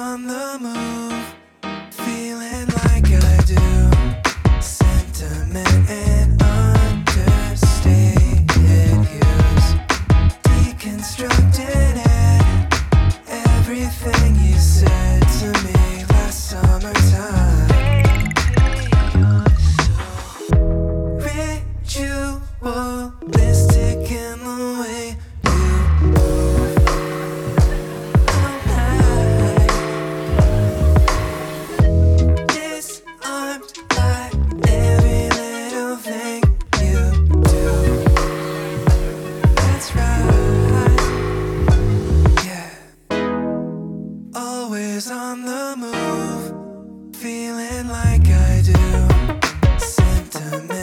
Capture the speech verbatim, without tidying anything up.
on the move, feeling like I do. Sentiment and understated use. Deconstructed it, everything you said to me last summertime. Ritualistic in the way you move all night. Disarmed by every little thing you do. That's right, yeah. Always on the move, feeling like I do. Sentiment